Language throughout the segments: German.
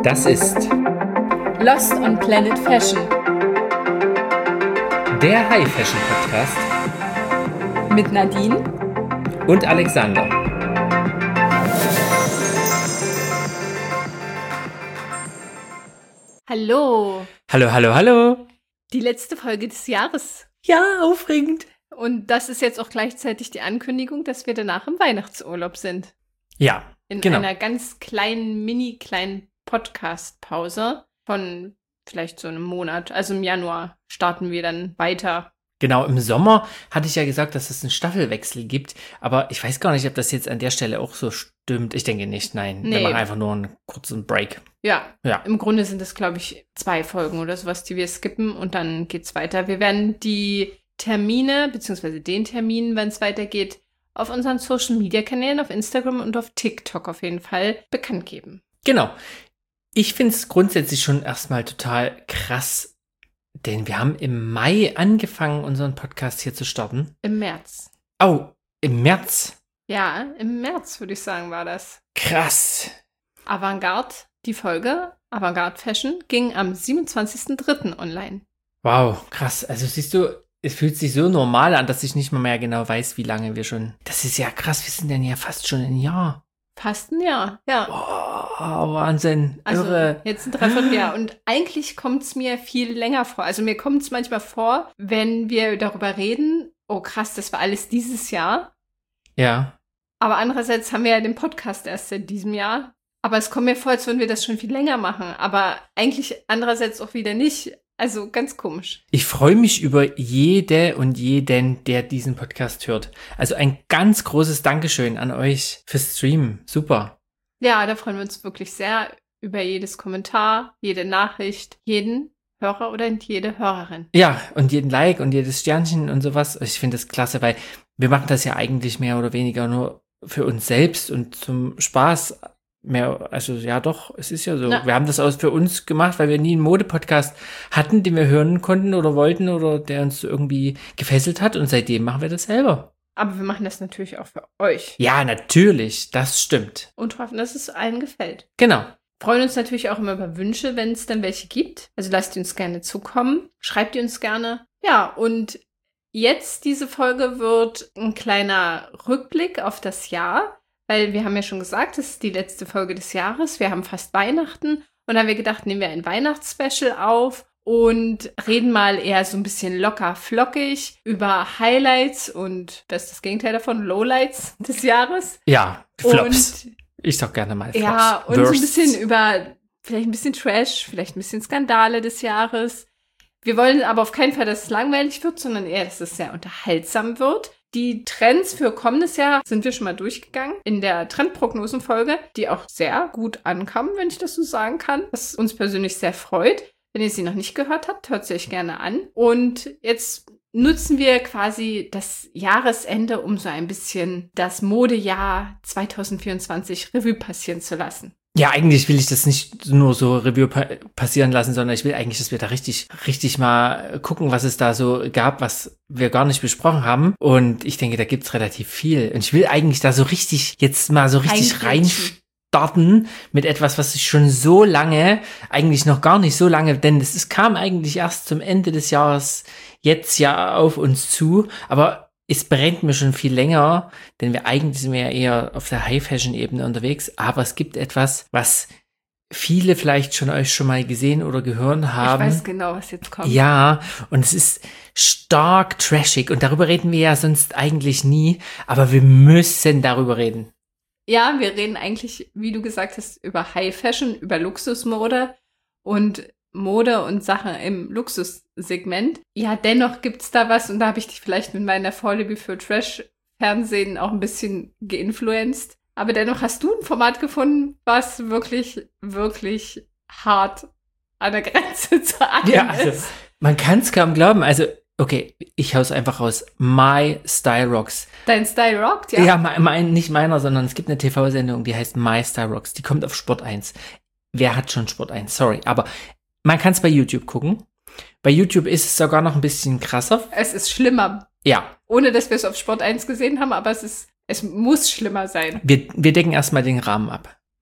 Das ist Lost on Planet Fashion, der High Fashion Podcast mit Nadine und Alexander. Hallo. Hallo. Die letzte Folge des Jahres. Ja, aufregend. Und das ist jetzt auch gleichzeitig die Ankündigung, dass wir danach im Weihnachtsurlaub sind. Ja, In genau. einer ganz kleinen Podcast-Pause von vielleicht so einem Monat. Also im Januar starten wir dann weiter. Genau, im Sommer hatte ich ja gesagt, dass es einen Staffelwechsel gibt, aber ich weiß gar nicht, ob das jetzt an der Stelle auch so stimmt. Ich denke nicht, nein. Wir Nee. machen einfach nur einen kurzen Break. Ja, Ja. im Grunde sind es, glaube ich, 2 Folgen oder sowas, die wir skippen und dann geht's weiter. Wir werden die Termine, beziehungsweise den Termin, wenn es weitergeht, auf unseren Social-Media-Kanälen, auf Instagram und auf TikTok auf jeden Fall bekannt geben. Genau. Ich finde es grundsätzlich schon erstmal total krass, denn wir haben im Mai angefangen, unseren Podcast hier zu starten. Im März. Oh, im März. Ja, im März würde ich sagen, war das. Krass. Avantgarde, die Folge Avantgarde Fashion, ging am 27.03. online. Wow, krass. Also siehst du, es fühlt sich so normal an, dass ich nicht mal mehr genau weiß, wie lange wir schon. Das ist ja krass, wir sind denn ja fast schon ein Jahr. Fast ein Jahr, ja. Oh, Wahnsinn. Also Irre. jetzt ein Dreivierteljahr. Und eigentlich kommt es mir viel länger vor. Also mir kommt es manchmal vor, wenn wir darüber reden, oh krass, das war alles dieses Jahr. Ja. Aber andererseits haben wir ja den Podcast erst seit diesem Jahr. Aber es kommt mir vor, als würden wir das schon viel länger machen. Aber eigentlich andererseits auch wieder nicht. Also ganz komisch. Ich freue mich über jede und jeden, der diesen Podcast hört. Also ein ganz großes Dankeschön an euch fürs Streamen. Super. Ja, da freuen wir uns wirklich sehr über jedes Kommentar, jede Nachricht, jeden Hörer oder jede Hörerin. Ja, und jeden Like und jedes Sternchen und sowas. Ich finde das klasse, weil wir machen das ja eigentlich mehr oder weniger nur für uns selbst und zum Spaß. Mehr, also ja doch, es ist ja so. Ja. Wir haben das aus für uns gemacht, weil wir nie einen Modepodcast hatten, den wir hören konnten oder wollten oder der uns irgendwie gefesselt hat und seitdem machen wir das selber. Aber wir machen das natürlich auch für euch. Ja, natürlich, das stimmt. Und hoffen, dass es allen gefällt. Genau. Freuen uns natürlich auch immer über Wünsche, wenn es dann welche gibt. Also lasst die uns gerne zukommen. Schreibt die uns gerne. Ja, und jetzt diese Folge wird ein kleiner Rückblick auf das Jahr. Weil wir haben ja schon gesagt, es ist die letzte Folge des Jahres. Wir haben fast Weihnachten. Und dann haben wir gedacht, nehmen wir ein Weihnachtsspecial auf und reden mal eher so ein bisschen locker flockig über Highlights und, was ist das Gegenteil davon, Lowlights des Jahres. Ja, Flops. Und Ich sag gerne mal Flops. ja, und so ein Worsts. bisschen über vielleicht ein bisschen Trash, vielleicht ein bisschen Skandale des Jahres. Wir wollen aber auf keinen Fall, dass es langweilig wird, sondern eher, dass es sehr unterhaltsam wird. Die Trends für kommendes Jahr sind wir schon mal durchgegangen in der Trendprognosenfolge, die auch sehr gut ankam, wenn ich das so sagen kann, was uns persönlich sehr freut. Wenn ihr sie noch nicht gehört habt, hört sie euch gerne an. Und jetzt nutzen wir quasi das Jahresende, um so ein bisschen das Modejahr 2024 Revue passieren zu lassen. Ja, eigentlich will ich das nicht nur so Review passieren lassen, sondern ich will eigentlich, dass wir da richtig mal gucken, was es da so gab, was wir gar nicht besprochen haben. Und ich denke, da gibt's relativ viel. Und ich will eigentlich da so richtig, jetzt mal so richtig reinstarten mit etwas, was ich schon so lange, eigentlich noch gar nicht so lange, denn es kam eigentlich erst zum Ende des Jahres jetzt ja auf uns zu, aber es brennt mir schon viel länger, denn eigentlich sind wir ja eher auf der High-Fashion-Ebene unterwegs, aber es gibt etwas, was viele vielleicht euch schon mal gesehen oder gehört haben. Ich weiß genau, was jetzt kommt. Ja, und es ist stark trashig und darüber reden wir ja sonst eigentlich nie, aber wir müssen darüber reden. Ja, wir reden eigentlich, wie du gesagt hast, über High Fashion, über Luxusmode und Mode und Sachen im Luxussegment. Ja, dennoch gibt's da was und da habe ich dich vielleicht mit meiner Vorliebe für Trash-Fernsehen auch ein bisschen geinfluenced. Aber dennoch hast du ein Format gefunden, was wirklich, wirklich hart an der Grenze zu allem Ja, also, ist. man kann es kaum glauben. Also, okay, ich hau's einfach raus. My Style Rocks. Dein Style rockt, Ja, nicht meiner, sondern es gibt eine TV-Sendung, die heißt My Style Rocks. Die kommt auf Sport 1. Wer hat schon Sport 1? Sorry, aber man kann es bei YouTube gucken. Bei YouTube ist es sogar noch ein bisschen krasser. Es ist schlimmer. Ja. Ohne, dass wir es auf Sport 1 gesehen haben, aber es muss schlimmer sein. Wir decken erstmal den Rahmen ab.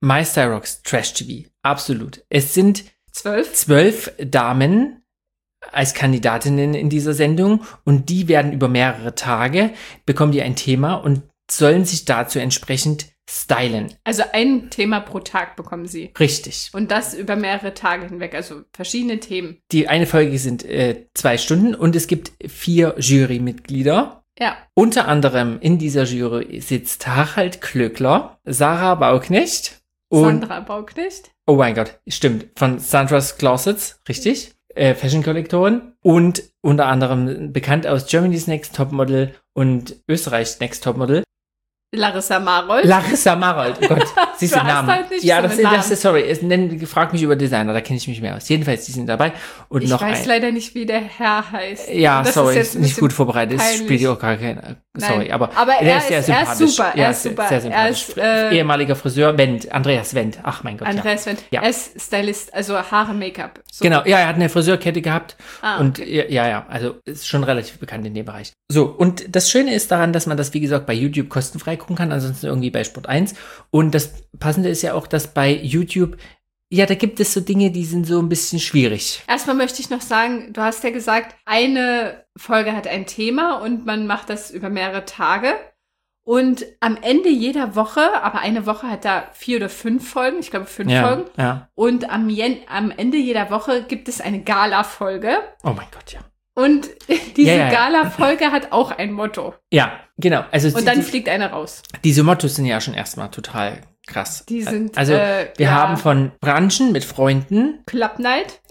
My Style Rocks Trash TV. Absolut. Es sind 12? 12 Damen als Kandidatinnen in dieser Sendung und die werden über mehrere Tage, bekommen die ein Thema und sollen sich dazu entsprechend stylen. Also ein Thema pro Tag bekommen sie. Richtig. Und das über mehrere Tage hinweg, also verschiedene Themen. Die eine Folge sind 2 Stunden und es gibt 4 Jurymitglieder. Ja. Unter anderem in dieser Jury sitzt Harald Klöckler, Sarah Bauknecht und Sandra Bauknecht. Oh mein Gott, stimmt, von Sandra's Closets, richtig? Fashion-Kollektorin und unter anderem bekannt aus Germany's Next Topmodel und Österreich's Next Topmodel. Larissa Marold. Larissa Marold, oh Gott, siehst du den Namen? Halt nicht Ja, so das ist, sorry, frag mich über Designer, da kenne ich mich mehr aus. Jedenfalls, die sind dabei. Und ich noch weiß leider nicht, wie der Herr heißt. Ja, das sorry, ist jetzt nicht gut vorbereitet, es peinlich. spielt ja auch gar keine, sorry, Nein, aber er ist sehr ist sympathisch. super, er ist super. Sehr sympathisch. Ehemaliger Friseur, Andreas Wendt, ach mein Gott, Andreas Wendt, ja. Er ist Stylist, also Haare, Make-up. So. Genau, ja, er hat eine Friseurkette gehabt und okay. ja, also ist schon relativ bekannt in dem Bereich. So, und das Schöne ist daran, dass man das, wie gesagt, bei YouTube kostenfrei gucken kann, ansonsten irgendwie bei Sport 1. Und das Passende ist ja auch, dass bei YouTube, ja, da gibt es so Dinge, die sind so ein bisschen schwierig. Erstmal möchte ich noch sagen, du hast ja gesagt, eine Folge hat ein Thema und man macht das über mehrere Tage. Und am Ende jeder Woche, aber eine Woche hat da 4 oder 5 Folgen, ich glaube 5 Folgen. Ja. Und am Ende jeder Woche gibt es eine Gala-Folge. Oh mein Gott, ja. Und diese Ja. Gala-Folge hat auch ein Motto. Ja, genau. Also Und dann fliegt einer raus. Diese Mottos sind ja schon erstmal total krass. Die sind, also wir haben von Brunchen mit Freunden, Club Night,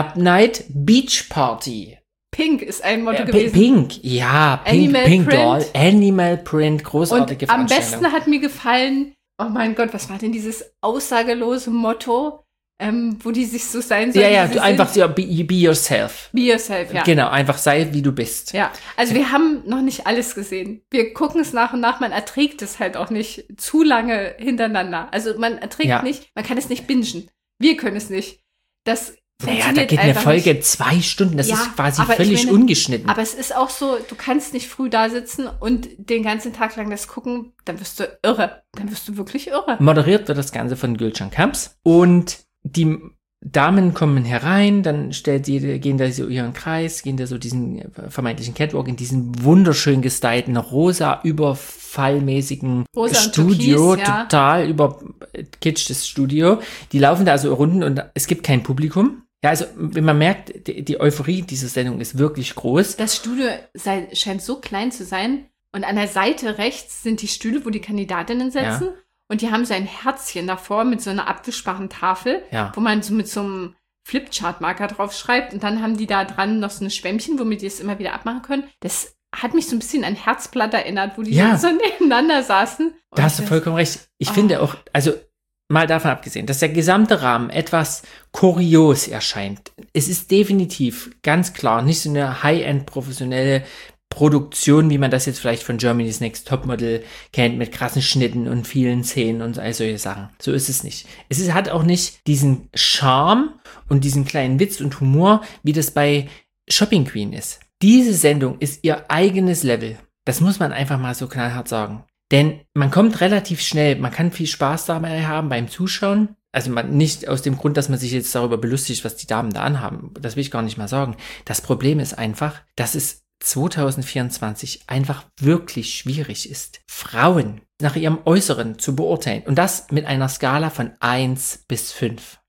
Beach Party. Pink ist ein Motto gewesen. Pink, ja, Animal Pink Print. Doll, Animal Print, großartige Und am Veranstaltung. besten hat mir gefallen, oh mein Gott, was war denn dieses aussagelose Motto, wo die sich so sein sollen? Ja, wie du sie einfach sind? so, be yourself. Be yourself, ja. Genau, einfach sei, wie du bist. Ja, also wir haben noch nicht alles gesehen. Wir gucken es nach und nach, man erträgt es halt auch nicht zu lange hintereinander. Also man erträgt nicht, man kann es nicht bingen. Wir können es nicht. Das Naja, da geht eine Folge nicht. 2 Stunden, das ist quasi aber völlig ich meine, ungeschnitten. Aber es ist auch so, du kannst nicht früh da sitzen und den ganzen Tag lang das gucken, dann wirst du irre. Dann wirst du wirklich irre. Moderiert wird das Ganze von Gülcan Kamps und die Damen kommen herein, dann gehen da so ihren Kreis, gehen da so diesen vermeintlichen Catwalk in diesem wunderschön gestylten, rosa überfallmäßigen Studio, Türkis, ja. total überkitschtes Studio. Die laufen da also Runden und es gibt kein Publikum. Ja, also wenn man merkt, die Euphorie dieser Sendung ist wirklich groß. Das Studio scheint so klein zu sein und an der Seite rechts sind die Stühle, wo die Kandidatinnen sitzen. Ja. Und die haben so ein Herzchen davor mit so einer abgesparten Tafel, wo man so mit so einem Flipchart-Marker drauf schreibt. Und dann haben die da dran noch so ein Schwämmchen, womit die es immer wieder abmachen können. Das hat mich so ein bisschen an Herzblatt erinnert, wo die so nebeneinander saßen. Da hast du vollkommen recht. Ich finde auch, also mal davon abgesehen, dass der gesamte Rahmen etwas kurios erscheint. Es ist definitiv ganz klar nicht so eine High-End professionelle Produktion, wie man das jetzt vielleicht von Germany's Next Topmodel kennt, mit krassen Schnitten und vielen Szenen und all solche Sachen. So ist es nicht. Hat auch nicht diesen Charme und diesen kleinen Witz und Humor, wie das bei Shopping Queen ist. Diese Sendung ist ihr eigenes Level. Das muss man einfach mal so knallhart sagen. Denn man kommt relativ schnell, man kann viel Spaß dabei haben beim Zuschauen. Also nicht aus dem Grund, dass man sich jetzt darüber belustigt, was die Damen da anhaben. Das will ich gar nicht mal sagen. Das Problem ist einfach, dass es 2024 einfach wirklich schwierig ist, Frauen nach ihrem Äußeren zu beurteilen. Und das mit einer Skala von 1 bis 5.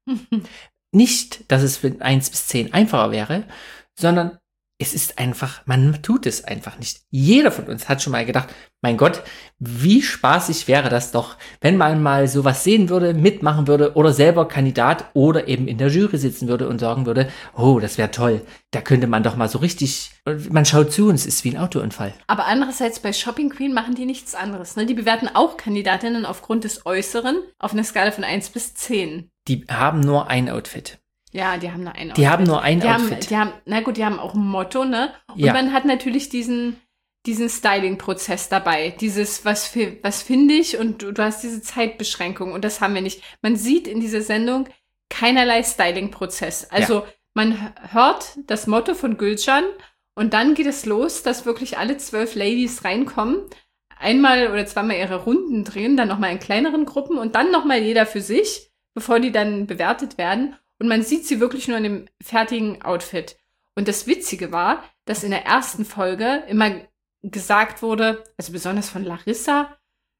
Nicht, dass es von 1 bis 10 einfacher wäre, sondern es ist einfach, man tut es einfach nicht. Jeder von uns hat schon mal gedacht, mein Gott, wie spaßig wäre das doch, wenn man mal sowas sehen würde, mitmachen würde oder selber Kandidat oder eben in der Jury sitzen würde und sagen würde, oh, das wäre toll. Da könnte man doch mal so richtig, man schaut zu und es ist wie ein Autounfall. Aber andererseits bei Shopping Queen machen die nichts anderes. Ne? Die bewerten auch Kandidatinnen aufgrund des Äußeren auf einer Skala von 1 bis 10. Die haben nur ein Outfit. Ja, die haben nur ein Outfit. Die haben nur ein Outfit. Die haben auch ein Motto, ne? Und man hat natürlich diesen Styling-Prozess dabei. Dieses, was finde ich? Und du hast diese Zeitbeschränkung und das haben wir nicht. Man sieht in dieser Sendung keinerlei Styling-Prozess. Also man hört das Motto von Gülcan und dann geht es los, dass wirklich alle 12 Ladies reinkommen. einmal oder zweimal ihre Runden drehen, dann nochmal in kleineren Gruppen und dann nochmal jeder für sich, bevor die dann bewertet werden. Und man sieht sie wirklich nur in dem fertigen Outfit. Und das Witzige war, dass in der ersten Folge immer gesagt wurde, also besonders von Larissa,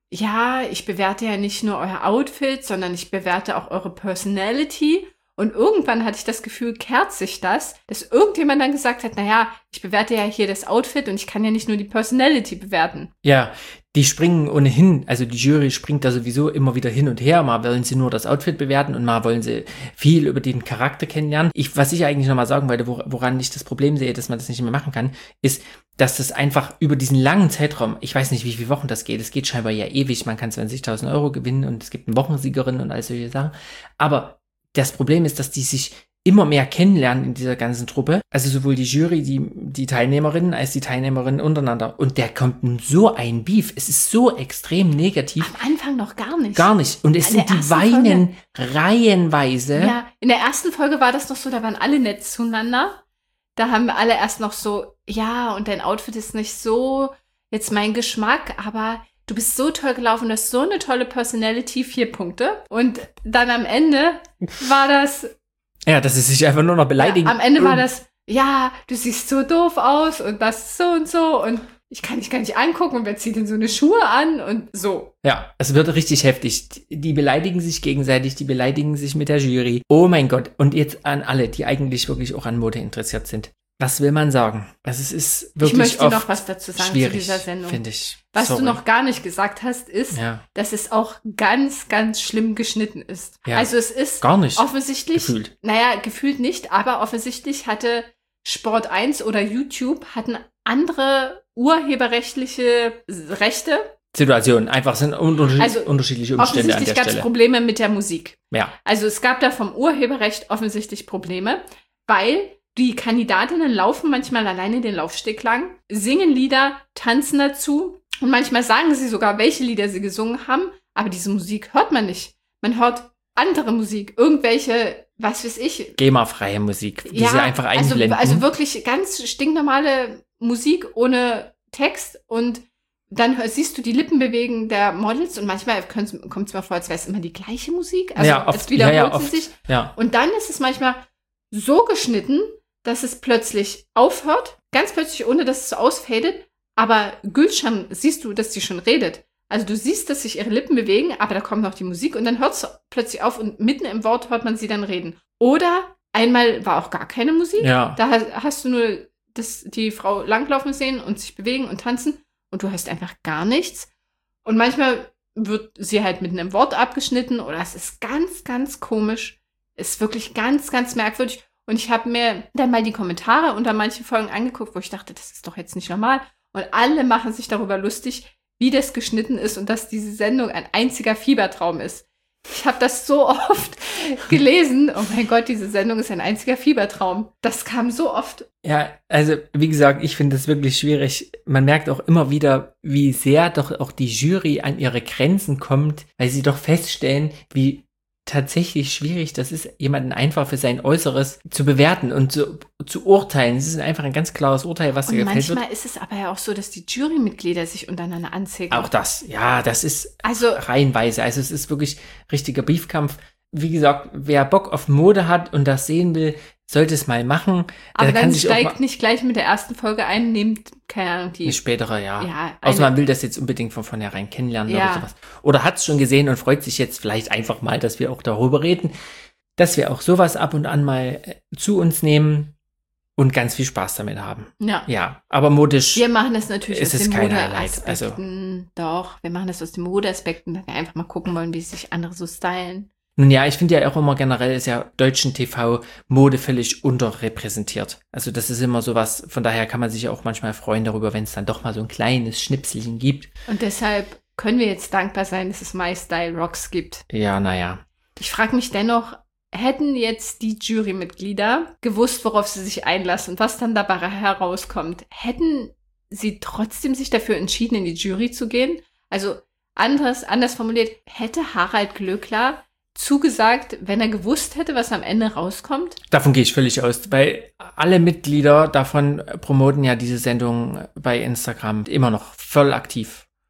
ja, ich bewerte ja nicht nur euer Outfit, sondern ich bewerte auch eure Personality. Und irgendwann hatte ich das Gefühl, kehrt sich das, dass irgendjemand dann gesagt hat, naja, ich bewerte ja hier das Outfit und ich kann ja nicht nur die Personality bewerten. Ja, die springen ohnehin, also die Jury springt da sowieso immer wieder hin und her. Mal wollen sie nur das Outfit bewerten und mal wollen sie viel über den Charakter kennenlernen. Was ich eigentlich nochmal sagen wollte, woran ich das Problem sehe, dass man das nicht mehr machen kann, ist, dass das einfach über diesen langen Zeitraum, ich weiß nicht, wie viele Wochen das geht, es geht scheinbar ja ewig, man kann 20.000 Euro gewinnen und es gibt eine Wochensiegerin und all solche Sachen, aber das Problem ist, dass die sich immer mehr kennenlernen in dieser ganzen Truppe. Also sowohl die Jury, die Teilnehmerinnen, als die Teilnehmerinnen untereinander. Und der kommt in so ein Beef. Es ist so extrem negativ. Am Anfang noch gar nicht. Gar nicht. Und es sind die weinen reihenweise. Ja, in der ersten Folge war das noch so, da waren alle nett zueinander. Da haben wir alle erst noch so, ja, und dein Outfit ist nicht so jetzt mein Geschmack, aber du bist so toll gelaufen, du hast so eine tolle Personality, 4 Punkte. Und dann am Ende war das... Ja, dass sie sich einfach nur noch beleidigen. Ja, am Ende war das, ja, du siehst so doof aus und das so und ich kann dich gar nicht angucken und wer zieht denn so eine Schuhe an und so. Ja, es wird richtig heftig. Die beleidigen sich gegenseitig, die beleidigen sich mit der Jury. Oh mein Gott. Und jetzt an alle, die eigentlich wirklich auch an Mode interessiert sind. Was will man sagen? Also es ist wirklich ich möchte noch was dazu sagen zu dieser Sendung. Finde ich. Was du noch gar nicht gesagt hast, ist, dass es auch ganz, ganz schlimm geschnitten ist. Ja. Also es ist gar nicht offensichtlich, gefühlt. Naja, gefühlt nicht, aber offensichtlich hatte Sport 1 oder YouTube hatten andere urheberrechtliche Rechte. Situationen, einfach sind unterschiedliche Umstände an der Offensichtlich gab es Probleme mit der Musik. Ja. Also es gab da vom Urheberrecht offensichtlich Probleme, weil die Kandidatinnen laufen manchmal alleine den Laufsteg lang, singen Lieder, tanzen dazu und manchmal sagen sie sogar, welche Lieder sie gesungen haben, aber diese Musik hört man nicht. Man hört andere Musik, irgendwelche, was weiß ich. GEMA-freie Musik, die sie einfach einblenden. Also wirklich ganz stinknormale Musik ohne Text und dann siehst du die Lippenbewegungen der Models und manchmal kommt es mir vor, als wäre es immer die gleiche Musik. Also ja, oft. Es wiederholt oft. sie sich. Ja. Und dann ist es manchmal so geschnitten, dass es plötzlich aufhört, ganz plötzlich, ohne dass es so ausfadet, aber Gülşen siehst du, dass sie schon redet. Also du siehst, dass sich ihre Lippen bewegen, aber da kommt noch die Musik und dann hört es plötzlich auf und mitten im Wort hört man sie dann reden. Oder einmal war auch gar keine Musik. Ja. Da hast du nur die Frau langlaufen sehen und sich bewegen und tanzen und du hörst einfach gar nichts. Und manchmal wird sie halt mitten im Wort abgeschnitten oder es ist ganz, ganz komisch. Ist wirklich ganz, ganz merkwürdig. Und ich habe mir dann mal die Kommentare unter manchen Folgen angeguckt, wo ich dachte, das ist doch jetzt nicht normal. Und alle machen sich darüber lustig, wie das geschnitten ist und dass diese Sendung ein einziger Fiebertraum ist. Ich habe das so oft gelesen. Oh mein Gott, diese Sendung ist ein einziger Fiebertraum. Das kam so oft. Ja, also wie gesagt, ich finde es wirklich schwierig. Man merkt auch immer wieder, wie sehr doch auch die Jury an ihre Grenzen kommt, weil sie doch feststellen, wie tatsächlich schwierig das ist, jemanden einfach für sein Äußeres zu bewerten und zu urteilen. Es ist einfach ein ganz klares Urteil, was dir gefällt wird. Manchmal ist es aber ja auch so, dass die Jurymitglieder sich untereinander anzeigen. Auch das, ja, das ist reihenweise. Also es ist wirklich richtiger Beefkampf. Wie gesagt, wer Bock auf Mode hat und das sehen will, sollte es mal machen. Aber dann steigt nicht gleich mit der ersten Folge ein, nehmt, keine Ahnung, die spätere, ja. Außer man will das jetzt unbedingt von vornherein kennenlernen oder sowas. Oder hat es schon gesehen und freut sich jetzt vielleicht einfach mal, dass wir auch darüber reden, dass wir auch sowas ab und an mal zu uns nehmen und ganz viel Spaß damit haben. Ja, aber modisch. Wir machen das natürlich aus den Modeaspekten. Doch, wir machen das aus den Modeaspekten, weil wir einfach mal gucken wollen, wie sich andere so stylen. Nun ja, ich finde ja auch immer generell ist ja deutschen TV Mode völlig unterrepräsentiert. Also das ist immer sowas, von daher kann man sich ja auch manchmal freuen darüber, wenn es dann doch mal so ein kleines Schnipselchen gibt. Und deshalb können wir jetzt dankbar sein, dass es My Style Rocks gibt. Ja, naja. Ich frage mich dennoch, hätten jetzt die Jurymitglieder gewusst, worauf sie sich einlassen und was dann dabei herauskommt, hätten sie trotzdem sich dafür entschieden, in die Jury zu gehen? Also anders formuliert, hätte Harald Glöckler zugesagt, wenn er gewusst hätte, was am Ende rauskommt? Davon gehe ich völlig aus, weil alle Mitglieder davon promoten ja diese Sendung bei Instagram immer noch voll aktiv.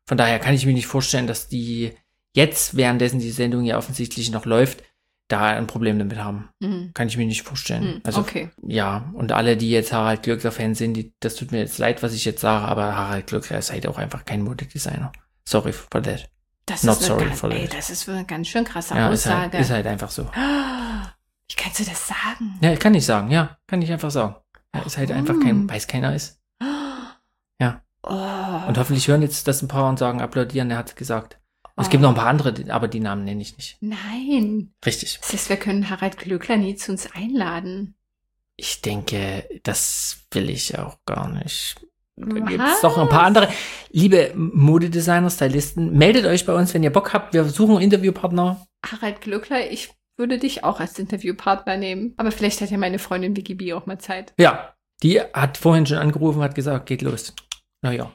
Von daher kann ich mir nicht vorstellen, dass die jetzt, währenddessen die Sendung ja offensichtlich noch läuft, da ein Problem damit haben. Kann ich mir nicht vorstellen. Also, okay. Ja, und alle, die jetzt Harald Glöckler-Fans sind, das tut mir jetzt leid, was ich jetzt sage, aber Harald Glöckler ist halt auch einfach kein Modedesigner. Sorry for that. Das Not ist sorry for that. das ist eine ganz schön krasse Ja, Aussage. ist halt einfach so. Wie kannst du das sagen? Ja, kann ich sagen, ja. Kann ich einfach sagen. Ja, ist halt einfach weiß keiner ist. Ja. Oh. Und hoffentlich hören jetzt das ein paar und sagen, applaudieren, er hat gesagt. Und es gibt noch ein paar andere, aber die Namen nenne ich nicht. Nein. Richtig. Das heißt, wir können Harald Glöckler nie zu uns einladen. Ich denke, das will ich auch gar nicht. Da gibt Was? es doch ein paar andere. Liebe Modedesigner, Stylisten, meldet euch bei uns, wenn ihr Bock habt. Wir suchen einen Interviewpartner. Harald Glöckler, ich würde dich auch als Interviewpartner nehmen. Aber vielleicht hat ja meine Freundin Vicky B auch mal Zeit. Ja, die hat vorhin schon angerufen, hat gesagt, geht los. Naja.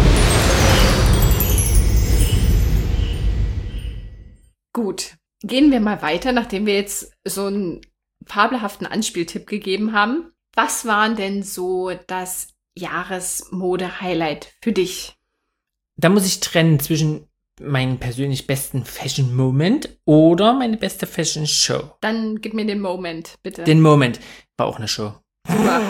Gut, gehen wir mal weiter, nachdem wir jetzt so einen fabelhaften Anspieltipp gegeben haben. Was war denn so das Jahresmode-Highlight für dich? Da muss ich trennen zwischen meinen persönlich besten Fashion-Moment oder meine beste Fashion-Show. Dann gib mir den Moment, bitte. Den Moment war auch eine Show. Super.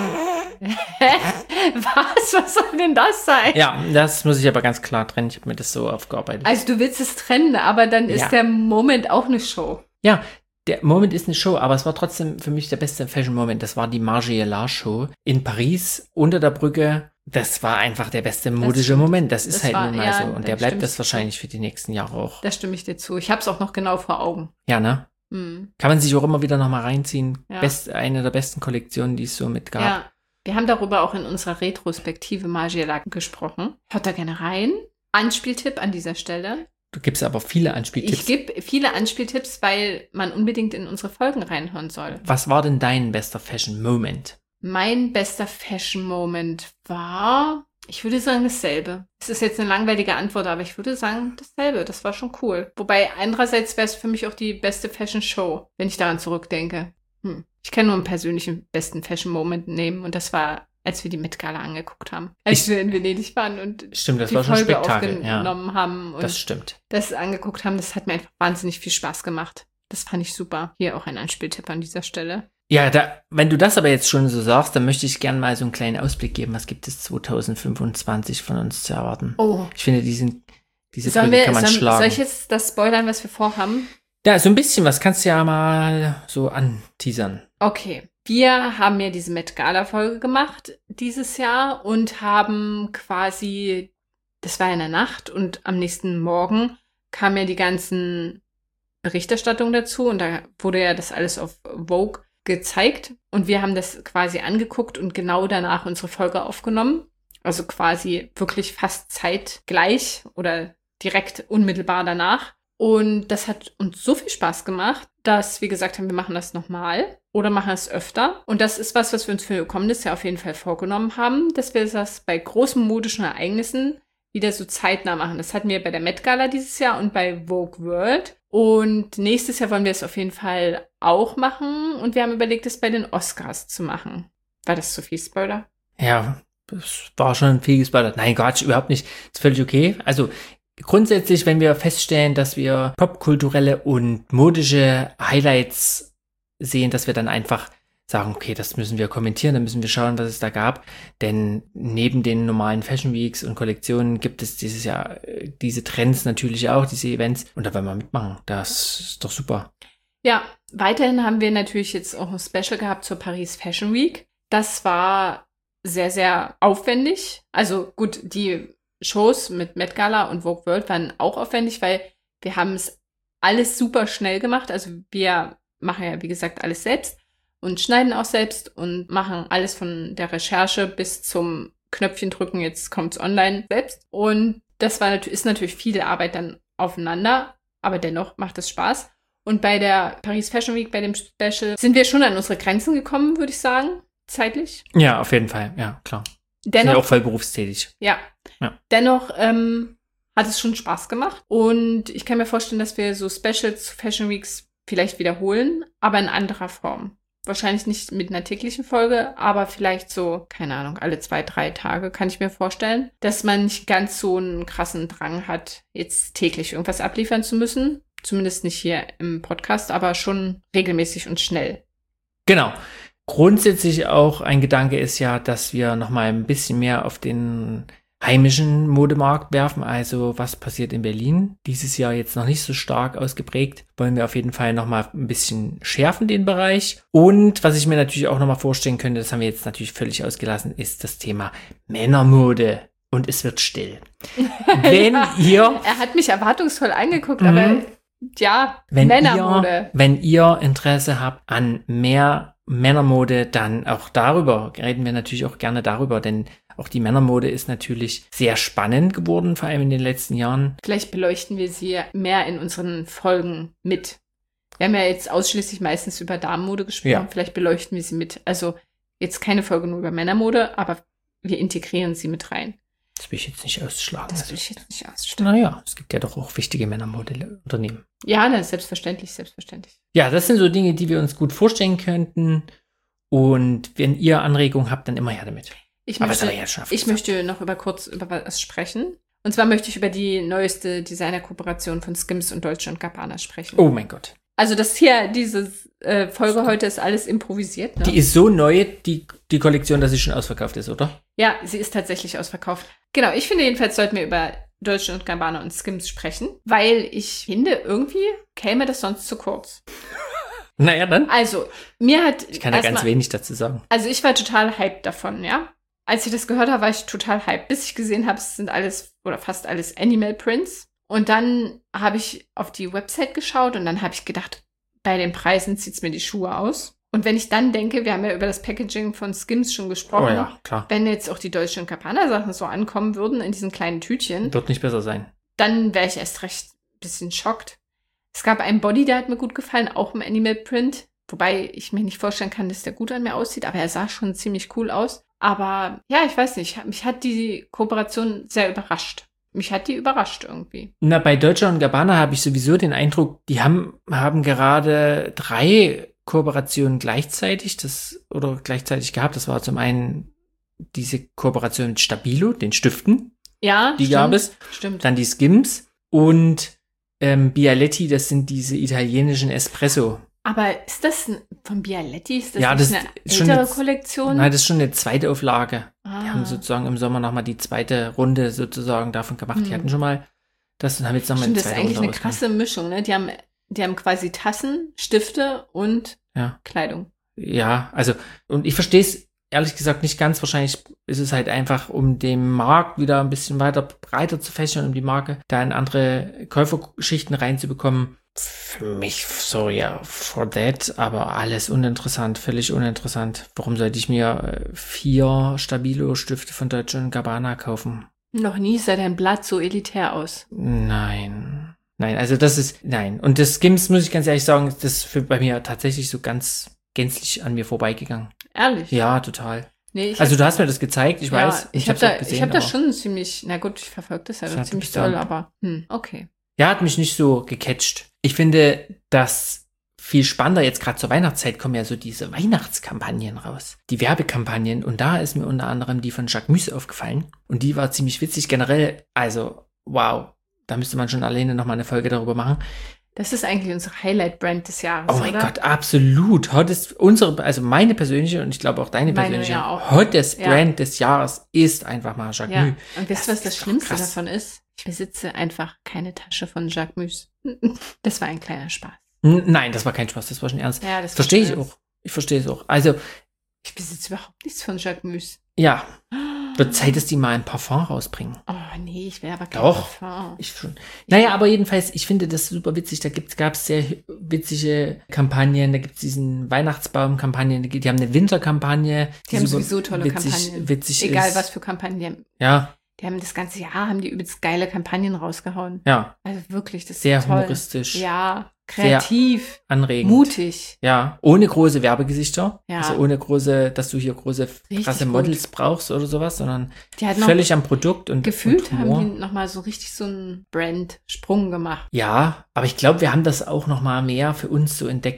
Was soll denn das sein? Ja, das muss ich aber ganz klar trennen. Ich habe mir das so aufgearbeitet. Also du willst es trennen, aber dann ist Ja. der Moment auch eine Show. Ja, der Moment ist eine Show, aber es war trotzdem für mich der beste Fashion-Moment. Das war die Margiela-Show in Paris unter der Brücke. Das war einfach der beste modische stimmt. Moment. Das ist Das halt war- nun mal ja, so. Und da der bleibt stimme das ich wahrscheinlich für die nächsten Jahre auch. Da stimme ich dir zu. Ich habe es auch noch genau vor Augen. Ja, ne? Hm. Kann man sich auch immer wieder nochmal reinziehen. Ja. Eine der besten Kollektionen, die es so mit gab. Ja, wir haben darüber auch in unserer Retrospektive Margiela gesprochen. Hört da gerne rein. Anspieltipp an dieser Stelle. Du gibst aber viele Ich Anspieltipps. gebe viele Anspieltipps, weil man unbedingt in unsere Folgen reinhören soll. Was war denn dein bester Fashion-Moment? Mein bester Fashion-Moment war, ich würde sagen, dasselbe. Es ist jetzt eine langweilige Antwort, aber ich würde sagen, dasselbe. Das war schon cool. Wobei, andererseits wäre es für mich auch die beste Fashion-Show, wenn ich daran zurückdenke. Ich kann nur einen persönlichen besten Fashion-Moment nehmen und das war, als wir die Met Gala angeguckt haben. Als wir in Venedig waren und Stimmt, das die war schon ein Folge Spektakel. Ja, aufgenommen haben und das stimmt. das angeguckt haben. Das hat mir einfach wahnsinnig viel Spaß gemacht. Das fand ich super. Hier auch ein Anspieltipp an dieser Stelle. Ja, wenn du das aber jetzt schon so sagst, dann möchte ich gerne mal so einen kleinen Ausblick geben. Was gibt es 2025 von uns zu erwarten? Oh, Ich finde, diese Brücke kann man schlagen. soll ich jetzt das spoilern, was wir vorhaben? Ja, so ein bisschen was kannst du ja mal so anteasern. Okay. Wir haben ja diese Met Gala Folge gemacht dieses Jahr und haben quasi, das war ja in der Nacht und am nächsten Morgen kamen ja die ganzen Berichterstattungen dazu und da wurde ja das alles auf Vogue gezeigt und wir haben das quasi angeguckt und genau danach unsere Folge aufgenommen. Also quasi wirklich fast zeitgleich oder direkt unmittelbar danach. Und das hat uns so viel Spaß gemacht, dass wir gesagt haben, wir machen das nochmal oder machen es öfter. Und das ist was wir uns für kommendes Jahr auf jeden Fall vorgenommen haben, dass wir das bei großen modischen Ereignissen wieder so zeitnah machen. Das hatten wir bei der Met Gala dieses Jahr und bei Vogue World. Und nächstes Jahr wollen wir es auf jeden Fall auch machen. Und wir haben überlegt, es bei den Oscars zu machen. War das zu viel Spoiler? Ja, das war schon viel gespoilert. Nein, Quatsch, überhaupt nicht. Ist völlig okay. Also grundsätzlich, wenn wir feststellen, dass wir popkulturelle und modische Highlights sehen, dass wir dann einfach sagen, okay, das müssen wir kommentieren, dann müssen wir schauen, was es da gab. Denn neben den normalen Fashion Weeks und Kollektionen gibt es dieses Jahr diese Trends natürlich auch, diese Events. Und da wollen wir mitmachen. Das ist doch super. Ja, weiterhin haben wir natürlich jetzt auch ein Special gehabt zur Paris Fashion Week. Das war sehr, sehr aufwendig. Also gut, die Shows mit Met Gala und Vogue World waren auch aufwendig, weil wir haben es alles super schnell gemacht. Also wir machen ja, wie gesagt, alles selbst und schneiden auch selbst und machen alles von der Recherche bis zum Knöpfchen drücken, jetzt kommt's online selbst. Und das ist natürlich viel Arbeit dann aufeinander, aber dennoch macht es Spaß. Und bei der Paris Fashion Week, bei dem Special, sind wir schon an unsere Grenzen gekommen, würde ich sagen, zeitlich. Ja, auf jeden Fall. Ja, klar. Sind ja Dennoch, auch voll berufstätig. ja. Dennoch hat es schon Spaß gemacht. Und ich kann mir vorstellen, dass wir so Specials zu Fashion Weeks vielleicht wiederholen, aber in anderer Form. Wahrscheinlich nicht mit einer täglichen Folge, aber vielleicht so, keine Ahnung, alle 2, 3 Tage kann ich mir vorstellen, dass man nicht ganz so einen krassen Drang hat, jetzt täglich irgendwas abliefern zu müssen. Zumindest nicht hier im Podcast, aber schon regelmäßig und schnell. Genau. Grundsätzlich auch ein Gedanke ist ja, dass wir noch mal ein bisschen mehr auf den heimischen Modemarkt werfen, also was passiert in Berlin. Dieses Jahr jetzt noch nicht so stark ausgeprägt. Wollen wir auf jeden Fall noch mal ein bisschen schärfen, den Bereich. Und was ich mir natürlich auch noch mal vorstellen könnte, das haben wir jetzt natürlich völlig ausgelassen, ist das Thema Männermode. Und es wird still. Wenn ihr... Er hat mich erwartungsvoll angeguckt, aber ja, Männermode. Wenn ihr Interesse habt an mehr Männermode, dann auch darüber reden wir natürlich auch gerne darüber, denn auch die Männermode ist natürlich sehr spannend geworden, vor allem in den letzten Jahren. Vielleicht beleuchten wir sie mehr in unseren Folgen mit. Wir haben ja jetzt ausschließlich meistens über Damenmode gesprochen, ja. Vielleicht beleuchten wir sie mit. Also jetzt keine Folge nur über Männermode, aber wir integrieren sie mit rein. Das will ich jetzt nicht ausschlagen. Das will ich jetzt nicht ausschlagen. Naja, es gibt ja doch auch wichtige Männermodeunternehmen. Ja, ne, selbstverständlich. Ja, das sind so Dinge, die wir uns gut vorstellen könnten. Und wenn ihr Anregungen habt, dann immer her damit. Ich möchte noch kurz über was sprechen. Und zwar möchte ich über die neueste Designer-Kooperation von Skims und Dolce & Gabbana sprechen. Oh mein Gott. Also das hier, diese Folge heute ist alles improvisiert. Ne? Die ist so neu, die Kollektion, dass sie schon ausverkauft ist, oder? Ja, sie ist tatsächlich ausverkauft. Genau, ich finde jedenfalls, sollten wir über Dolce & Gabbana und Skims sprechen, weil ich finde, irgendwie käme das sonst zu kurz. Naja, dann. Also, ich kann da ganz wenig dazu sagen. Also ich war total hyped davon, ja. Als ich das gehört habe, war ich total hyped, bis ich gesehen habe, es sind alles oder fast alles Animal Prints. Und dann habe ich auf die Website geschaut und dann habe ich gedacht, bei den Preisen zieht es mir die Schuhe aus. Und wenn ich dann denke, wir haben ja über das Packaging von Skims schon gesprochen, oh ja, klar. Wenn jetzt auch die Dolce & Gabbana Sachen so ankommen würden in diesen kleinen Tütchen, wird nicht besser sein. Dann wäre ich erst recht ein bisschen schockt. Es gab einen Body, der hat mir gut gefallen, auch im Animal Print, wobei ich mir nicht vorstellen kann, dass der gut an mir aussieht, aber er sah schon ziemlich cool aus. Aber ja, ich weiß nicht, mich hat die Kooperation sehr überrascht. Mich hat die überrascht irgendwie. Na, bei Dolce & Gabbana habe ich sowieso den Eindruck, die haben gerade 3 Kooperationen gleichzeitig gehabt. Das war zum einen diese Kooperation mit Stabilo, den Stiften. Ja, die gab es. Stimmt. Dann die Skims und Bialetti, das sind diese italienischen Espresso. Aber ist das von Bialetti? Ist das ja, nicht eine ältere Kollektion? Nein, das ist schon eine zweite Auflage. Ah. Die haben sozusagen im Sommer nochmal die zweite Runde sozusagen davon gemacht. Die hatten schon mal das und haben jetzt nochmal eine zweite Runde. Das ist eigentlich eine krasse Mischung, ne? Die haben quasi Tassen, Stifte und Kleidung. Ja, also, und ich verstehe es ehrlich gesagt nicht ganz. Wahrscheinlich ist es halt einfach, um den Markt wieder ein bisschen breiter zu fächern, um die Marke da in andere Käuferschichten reinzubekommen. Für mich, sorry for that, aber alles uninteressant, völlig uninteressant. Warum sollte ich mir 4 Stabilo-Stifte von Dolce & Gabbana kaufen? Noch nie sah dein Blatt so elitär aus. Nein, also das ist, nein. Und das Skims, muss ich ganz ehrlich sagen, das ist bei mir tatsächlich so ganz gänzlich an mir vorbeigegangen. Ehrlich? Ja, total. Nee, also du hast mir das gezeigt, ich weiß. Ich habe da schon ziemlich, na gut, ich verfolge das ja ziemlich doll, aber okay. Ja, hat mich nicht so gecatcht. Ich finde, dass viel spannender jetzt gerade zur Weihnachtszeit kommen ja so diese Weihnachtskampagnen raus. Die Werbekampagnen. Und da ist mir unter anderem die von Jacques Mus aufgefallen. Und die war ziemlich witzig. Generell, also, wow. Da müsste man schon alleine nochmal eine Folge darüber machen. Das ist eigentlich unsere Highlight-Brand des Jahres, Oh mein Gott, absolut. Also meine persönliche und ich glaube auch deine persönliche Hottest Brand des Jahres ist einfach mal Jacques Mus. Und wisst ihr, was das Schlimmste davon ist? Ich besitze einfach keine Tasche von Jacques Mus. Das war ein kleiner Spaß. Nein, das war kein Spaß, das war schon ernst. Ja, das verstehe ich auch. Ich verstehe es auch. Also, ich besitze überhaupt nichts von Jacques Mus. Ja. Wird Zeit, dass die mal ein Parfum rausbringen. Oh nee, ich will aber kein Parfum. Ich schon. Naja, aber jedenfalls, ich finde das super witzig. Da gab es sehr witzige Kampagnen. Da gibt es diesen Weihnachtsbaum-Kampagnen. Die haben eine Winterkampagne. Die haben sowieso tolle Kampagnen. Egal was für Kampagnen. Die haben das ganze Jahr, übelst geile Kampagnen rausgehauen. Ja. Also wirklich, das ist sehr toll. Humoristisch. Ja, kreativ. Sehr anregend. Mutig. Ja, ohne große Werbegesichter. Ja. Also ohne dass du hier krasse Models brauchst oder sowas, sondern die völlig am Produkt und gefühlt und haben die nochmal so richtig so einen Brand-Sprung gemacht. Ja, aber ich glaube, wir haben das auch nochmal mehr für uns so entdeckt.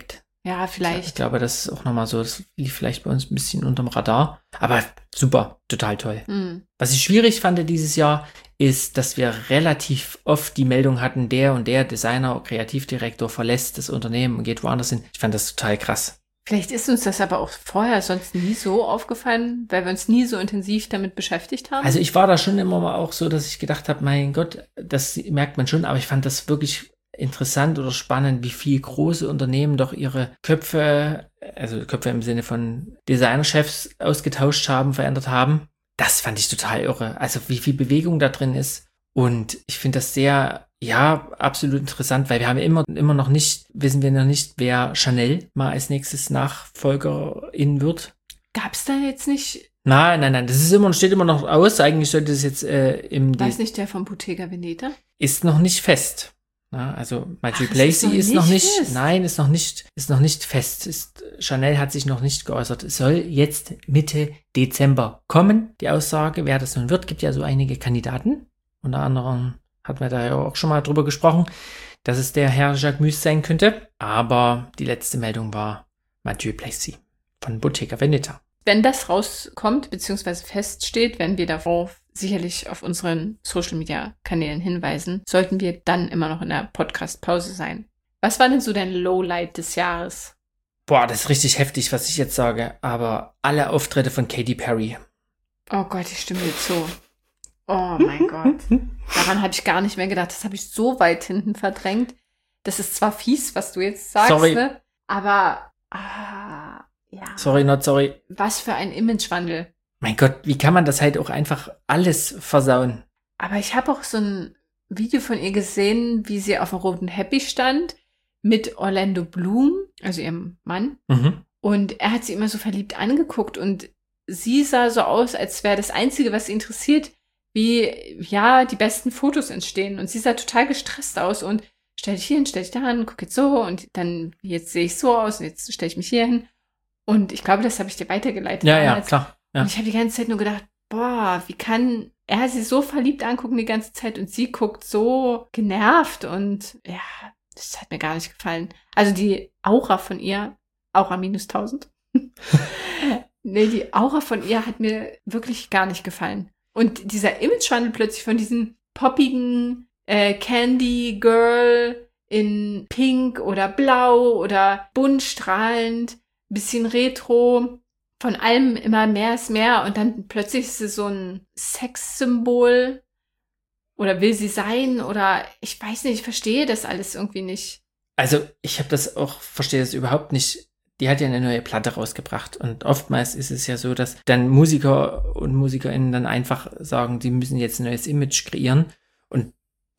Ja, vielleicht. Ich glaube, das ist auch nochmal so, das lief vielleicht bei uns ein bisschen unterm Radar. Aber super, total toll. Was ich schwierig fand dieses Jahr, ist, dass wir relativ oft die Meldung hatten, der und der Designer, Kreativdirektor verlässt das Unternehmen und geht woanders hin. Ich fand das total krass. Vielleicht ist uns das aber auch vorher sonst nie so aufgefallen, weil wir uns nie so intensiv damit beschäftigt haben. Also ich war da schon immer mal auch so, dass ich gedacht habe, mein Gott, das merkt man schon, aber ich fand das wirklich interessant oder spannend, wie viel große Unternehmen doch ihre Köpfe, also Köpfe im Sinne von Designerchefs ausgetauscht haben, verändert haben. Das fand ich total irre. Also wie viel Bewegung da drin ist. Und ich finde das sehr, ja, absolut interessant, weil wir haben immer noch nicht, wissen wir noch nicht, wer Chanel mal als nächstes Nachfolgerin wird. Gab's da jetzt nicht? Nein, das ist steht immer noch aus. Eigentlich sollte es jetzt Weiß nicht der von Bottega Veneta? Ist noch nicht fest. Ja, also Matthew Placey ist noch nicht fest. Nein, ist noch nicht fest. Chanel hat sich noch nicht geäußert. Es soll jetzt Mitte Dezember kommen, die Aussage, wer das nun wird. Gibt ja so einige Kandidaten. Unter anderem hatten wir da ja auch schon mal drüber gesprochen, dass es der Herr Jacquemus sein könnte. Aber die letzte Meldung war Matthew Placey von Bottega Veneta. Wenn das rauskommt, beziehungsweise feststeht, werden wir darauf sicherlich auf unseren Social-Media-Kanälen hinweisen, sollten wir dann immer noch in der Podcast-Pause sein. Was war denn so dein Lowlight des Jahres? Boah, das ist richtig heftig, was ich jetzt sage, aber alle Auftritte von Katy Perry. Oh Gott, ich stimme dir zu. Oh mein Gott. Daran habe ich gar nicht mehr gedacht. Das habe ich so weit hinten verdrängt. Das ist zwar fies, was du jetzt sagst, sorry. Ne? Aber, ja. Sorry, not sorry. Was für ein Imagewandel. Mein Gott, wie kann man das halt auch einfach alles versauen? Aber ich habe auch so ein Video von ihr gesehen, wie sie auf dem roten Happy stand mit Orlando Bloom, also ihrem Mann. Und er hat sie immer so verliebt angeguckt und sie sah so aus, als wäre das Einzige, was sie interessiert, wie, ja, die besten Fotos entstehen. Und sie sah total gestresst aus und stell dich hier hin, stell dich da hin, guck jetzt so und dann, jetzt sehe ich so aus und jetzt stelle ich mich hier hin. Und ich glaube, das habe ich dir weitergeleitet. Ja, klar. Ja. Und ich habe die ganze Zeit nur gedacht, boah, wie kann er sie so verliebt angucken die ganze Zeit und sie guckt so genervt und ja, das hat mir gar nicht gefallen. Also die Aura von ihr, Aura minus 1000. Nee, die Aura von ihr hat mir wirklich gar nicht gefallen. Und dieser Imagewandel plötzlich von diesem poppigen Candy Girl in Pink oder Blau oder bunt strahlend, bisschen Retro, von allem immer mehr ist mehr und dann plötzlich ist sie so ein Sexsymbol oder will sie sein oder ich weiß nicht, ich verstehe das alles irgendwie nicht. Also ich verstehe das überhaupt nicht. Die hat ja eine neue Platte rausgebracht und oftmals ist es ja so, dass dann Musiker und MusikerInnen dann einfach sagen, die müssen jetzt ein neues Image kreieren und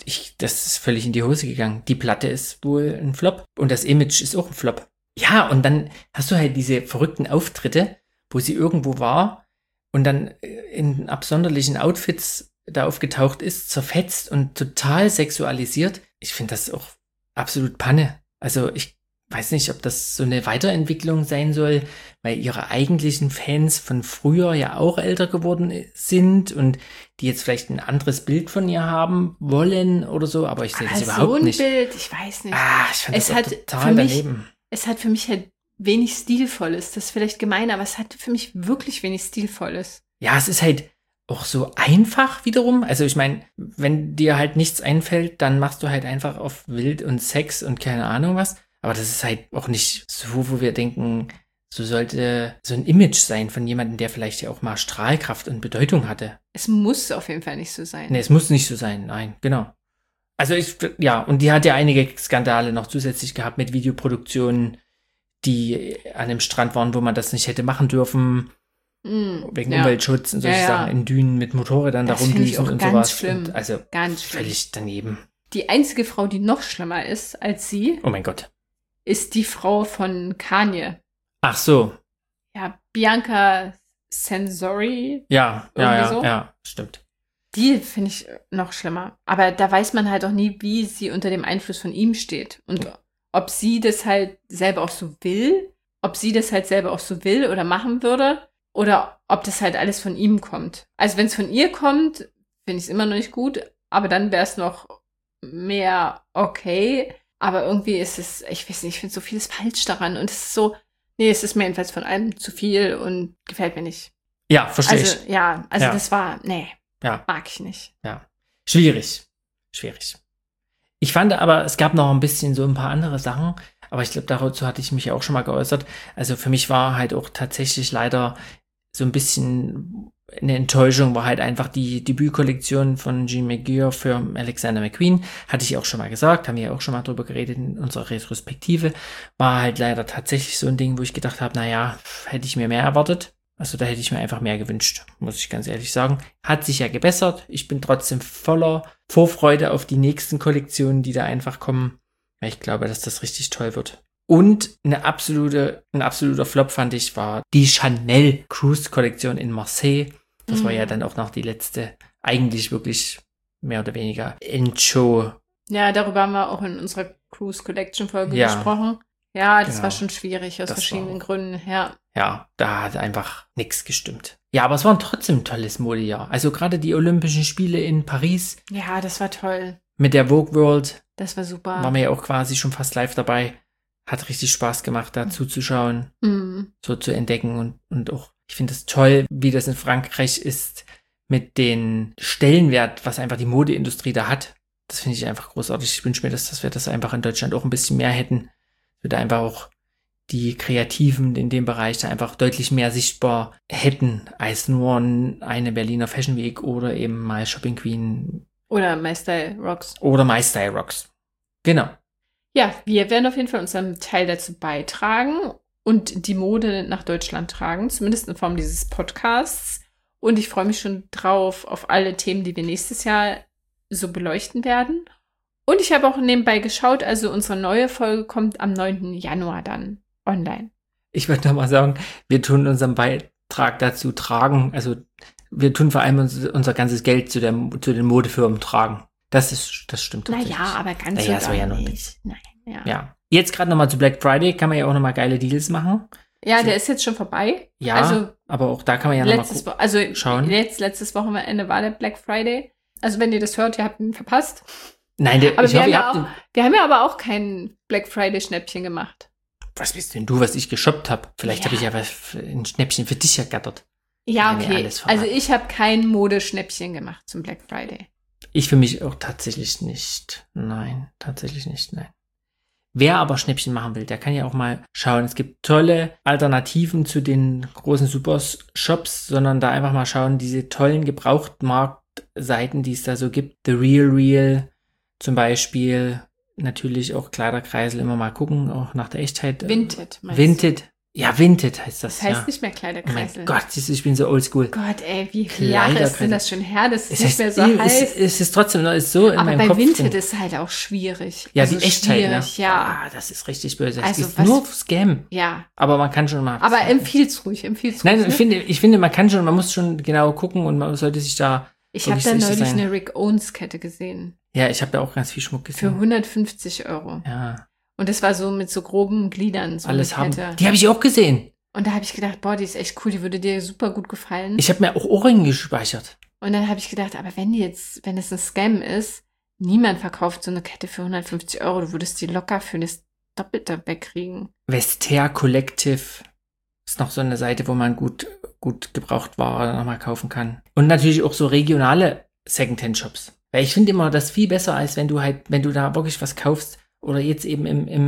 das ist völlig in die Hose gegangen. Die Platte ist wohl ein Flop und das Image ist auch ein Flop. Ja, und dann hast du halt diese verrückten Auftritte, wo sie irgendwo war und dann in absonderlichen Outfits da aufgetaucht ist, zerfetzt und total sexualisiert. Ich finde das auch absolut Panne. Also ich weiß nicht, ob das so eine Weiterentwicklung sein soll, weil ihre eigentlichen Fans von früher ja auch älter geworden sind und die jetzt vielleicht ein anderes Bild von ihr haben wollen oder so, aber ich sehe das überhaupt nicht. So ein Bild, ich weiß nicht. Ich fand das auch total daneben. Es hat für mich halt wenig Stilvolles. Das ist vielleicht gemein, aber es hat für mich wirklich wenig Stilvolles. Ja, es ist halt auch so einfach wiederum. Also ich meine, wenn dir halt nichts einfällt, dann machst du halt einfach auf Wild und Sex und keine Ahnung was. Aber das ist halt auch nicht so, wo wir denken, so sollte so ein Image sein von jemandem, der vielleicht ja auch mal Strahlkraft und Bedeutung hatte. Es muss auf jeden Fall nicht so sein. Nee, es muss nicht so sein. Nein, genau. Also und die hat ja einige Skandale noch zusätzlich gehabt mit Videoproduktionen, die an dem Strand waren, wo man das nicht hätte machen dürfen. Wegen Umweltschutz und solche Sachen in Dünen mit Motorrädern da rumdüsen und sowas. Schlimm. Und also ganz schlimm. Völlig daneben. Die einzige Frau, die noch schlimmer ist als sie, oh mein Gott, ist die Frau von Kanye. Ach so. Ja, Bianca Censori. Ja, stimmt. Die finde ich noch schlimmer. Aber da weiß man halt auch nie, wie sie unter dem Einfluss von ihm steht. Und ob sie das halt selber auch so will, oder machen würde, oder ob das halt alles von ihm kommt. Also wenn es von ihr kommt, finde ich es immer noch nicht gut, aber dann wäre es noch mehr okay. Aber irgendwie ist es, ich weiß nicht, ich finde so vieles falsch daran. Und es ist so, nee, es ist mir jedenfalls von allem zu viel und gefällt mir nicht. Ja, verstehe ich. Ja, das war, nee, Ja. mag ich nicht. Ja. Schwierig. Ich fand aber, es gab noch ein bisschen so ein paar andere Sachen, aber ich glaube, dazu hatte ich mich auch schon mal geäußert. Also für mich war halt auch tatsächlich leider so ein bisschen eine Enttäuschung, war halt einfach die Debütkollektion von Jean McGear für Alexander McQueen. Hatte ich auch schon mal gesagt, haben wir ja auch schon mal drüber geredet in unserer Retrospektive. War halt leider tatsächlich so ein Ding, wo ich gedacht habe, naja, hätte ich mir mehr erwartet. Also da hätte ich mir einfach mehr gewünscht, muss ich ganz ehrlich sagen. Hat sich ja gebessert. Ich bin trotzdem voller Vorfreude auf die nächsten Kollektionen, die da einfach kommen. Weil ich glaube, dass das richtig toll wird. Und ein absoluter Flop fand ich war die Chanel Cruise Kollektion in Marseille. Das war ja dann auch noch die letzte, eigentlich wirklich mehr oder weniger Endshow. Ja, darüber haben wir auch in unserer Cruise Collection Folge gesprochen. Ja, das war schon schwierig aus verschiedenen Gründen, ja. Ja, da hat einfach nichts gestimmt. Ja, aber es war trotzdem ein tolles Modejahr. Also gerade die Olympischen Spiele in Paris. Ja, das war toll. Mit der Vogue World. Das war super. Waren wir ja auch quasi schon fast live dabei. Hat richtig Spaß gemacht, da zuzuschauen, so zu entdecken und auch, ich finde es toll, wie das in Frankreich ist mit den Stellenwert, was einfach die Modeindustrie da hat. Das finde ich einfach großartig. Ich wünsche mir, dass wir das einfach in Deutschland auch ein bisschen mehr hätten. Wir da einfach auch die Kreativen in dem Bereich da einfach deutlich mehr sichtbar hätten, als nur eine Berliner Fashion Week oder eben mal Shopping Queen. Oder My Style Rocks. Genau. Ja, wir werden auf jeden Fall unseren Teil dazu beitragen und die Mode nach Deutschland tragen, zumindest in Form dieses Podcasts. Und ich freue mich schon drauf auf alle Themen, die wir nächstes Jahr so beleuchten werden. Und ich habe auch nebenbei geschaut, also unsere neue Folge kommt am 9. Januar dann online. Ich würde noch mal sagen, wir tun unseren Beitrag dazu tragen, also wir tun vor allem unser ganzes Geld zu den Modefirmen tragen. Das stimmt tatsächlich. Naja, aber ganz das war ja noch nicht. Nein, ja. Ja. Jetzt gerade nochmal zu Black Friday, kann man ja auch nochmal geile Deals machen. Ja, der ist jetzt schon vorbei. Ja, also, aber auch da kann man ja nochmal schauen. Letztes Wochenende war der Black Friday. Also wenn ihr das hört, ihr habt ihn verpasst. Nein, wir haben ja aber auch kein Black Friday Schnäppchen gemacht. Was bist denn du, was ich geshoppt habe? Vielleicht habe ich ja ein Schnäppchen für dich ergattert. Ja, okay. Also ich habe kein Modeschnäppchen gemacht zum Black Friday. Ich für mich auch tatsächlich nicht. Nein, tatsächlich nicht, nein. Wer aber Schnäppchen machen will, der kann ja auch mal schauen. Es gibt tolle Alternativen zu den großen Supershops, sondern da einfach mal schauen, diese tollen Gebrauchtmarktseiten, die es da so gibt. The Real zum Beispiel. Natürlich auch Kleiderkreisel immer mal gucken, auch nach der Echtheit. Vinted. Ja, Vinted heißt das. Das heißt nicht mehr Kleiderkreisel. Oh mein Gott, ich bin so oldschool. Gott, ey, wie viele Jahre ist denn das schon her? Das ist nicht mehr so heiß. Es ist trotzdem noch so in meinem Kopf. Aber bei Vinted ist halt auch schwierig. Ja, also die Echtheit, ne? Ja. Das ist richtig böse. Also es ist nur Scam. Ja. Aber man kann schon mal. Aber empfiehl's ruhig. Nein, ne? ich finde, man muss schon genau gucken und man sollte sich da. Ich habe da neulich eine Rick Owens Kette gesehen. Ja, ich habe da auch ganz viel Schmuck gesehen. Für 150 €. Ja. Und das war so mit so groben Gliedern. So alles haben. Die habe ich auch gesehen. Und da habe ich gedacht, boah, die ist echt cool, die würde dir super gut gefallen. Ich habe mir auch Ohrringe gespeichert. Und dann habe ich gedacht, aber wenn es ein Scam ist, niemand verkauft so eine Kette für 150 €, du würdest die locker für das Doppelte wegkriegen. Vestiaire Collective ist noch so eine Seite, wo man gut Gebrauchtware nochmal kaufen kann. Und natürlich auch so regionale Secondhand-Shops. Weil ich finde immer das viel besser, als wenn du da wirklich was kaufst oder jetzt eben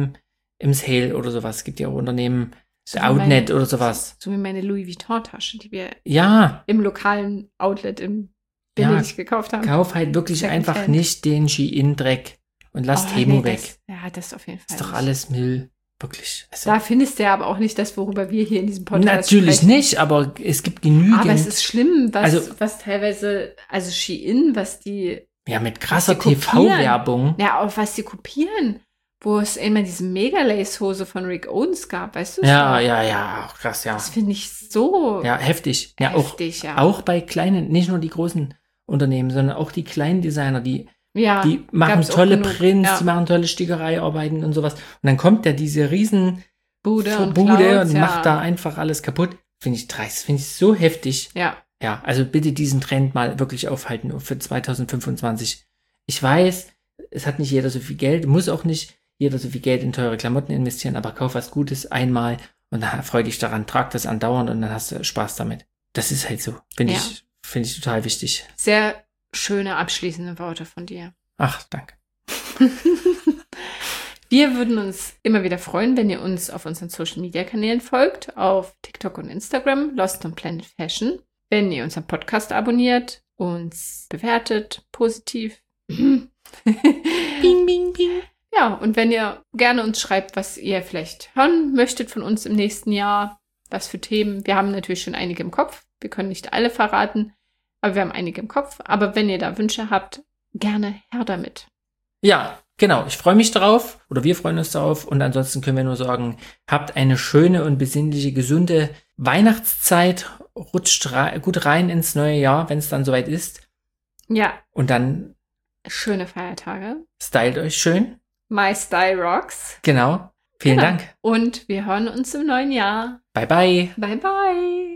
im Sale oder sowas. Es gibt ja auch Unternehmen, so Outnet oder sowas. So wie meine Louis Vuitton-Tasche, die wir im lokalen Outlet im Billig gekauft haben. Kauf halt wirklich einfach nicht den Shein-Dreck und lass Temu weg. Das auf jeden Fall. Ist doch alles Müll. Wirklich. Also, da findest du ja aber auch nicht das, worüber wir hier in diesem Podcast natürlich sprechen. Nicht, aber es gibt genügend. Aber es ist schlimm, was teilweise, also Shein, was die. Ja, mit krasser TV-Werbung. Ja, auch was die kopieren. Wo es immer diese Mega-Lace-Hose von Rick Owens gab, weißt du? Ja, auch krass, ja. Das finde ich so. Ja, heftig. Ja, heftig, auch bei kleinen, nicht nur die großen Unternehmen, sondern auch die kleinen Designer, die machen tolle Prints, die machen tolle Stickereiarbeiten und sowas. Und dann kommt diese riesen Bude und macht da einfach alles kaputt. Finde ich dreist, finde ich so heftig. Ja. Ja, also bitte diesen Trend mal wirklich aufhalten für 2025. Ich weiß, es hat nicht jeder so viel Geld, muss auch nicht. jeder so viel Geld in teure Klamotten investieren, aber kauf was Gutes einmal und dann freu dich daran, trag das andauernd und dann hast du Spaß damit. Das ist halt so. Finde ich total wichtig. Sehr schöne abschließende Worte von dir. Ach, danke. Wir würden uns immer wieder freuen, wenn ihr uns auf unseren Social-Media-Kanälen folgt, auf TikTok und Instagram, Lost on Planet Fashion. Wenn ihr unseren Podcast abonniert, uns bewertet, positiv. Bing, bing, bing. Ja, und wenn ihr gerne uns schreibt, was ihr vielleicht hören möchtet von uns im nächsten Jahr, was für Themen. Wir haben natürlich schon einige im Kopf. Wir können nicht alle verraten, aber wir haben einige im Kopf. Aber wenn ihr da Wünsche habt, gerne her damit. Ja, genau. Ich freue mich drauf oder wir freuen uns drauf. Und ansonsten können wir nur sagen, habt eine schöne und besinnliche, gesunde Weihnachtszeit. Rutscht gut rein ins neue Jahr, wenn es dann soweit ist. Ja. Und dann schöne Feiertage. Stylt euch schön. My Style Rocks. Genau. Vielen Dank. Und wir hören uns im neuen Jahr. Bye, bye. Bye, bye.